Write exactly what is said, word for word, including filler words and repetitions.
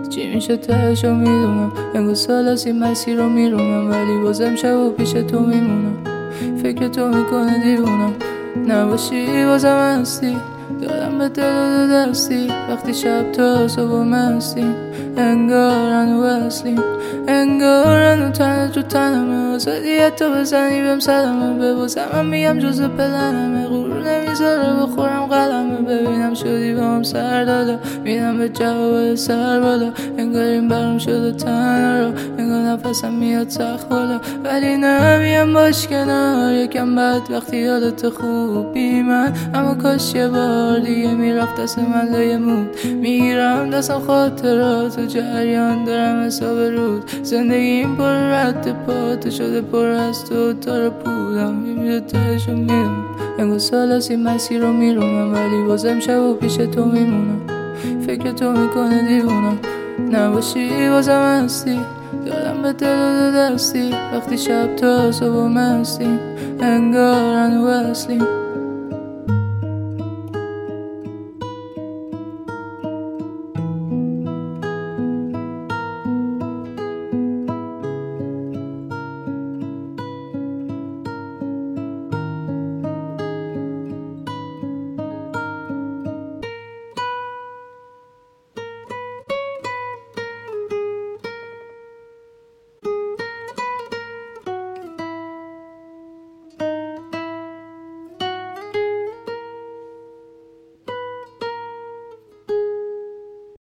چی میشه تهشو میدونم، انگار سال از این مسیر رو میرونم، ولی بازم شب و پیش تو میمونم. فکر تو میکنه دیوونم، نباشی بازم هستی، دادم به دل و دستی. وقتی شب تا صبح مستیم، انگار هنو وصلیم، انگار هنو تنت رو تنمه. آزادی حتی بزنی بهم صدمه، به بازم من میگم جزو پلنمه. غرور نمیذاره بخورم قلمه، ببینم شدی با هم سر داده، میدم به جواب سر بالا. انگار این برام شده تنها رو، انگار نفسم میاد سخت بالا، ولی نمیم باش کنار. یکم بد وقتی یادت خوبی من، اما کاش یه بار دیگه میرفت دست من لای مود. میگیرم دستم خاطرات و جریان دارم حساب رود. زندگیم پر رد پات شده، پر از تو تا رو پودم. میمیده تهشو میدونم، انگار سال از این مسیر رو میرونم، ولی بازم شب و پیش تو میمونم. فکر تو میکنه دیوونم، نباشی بازم هستی، دادم به دل و دستی. وقتی شب تا صبح مستیم، انگار هنو وصلیم.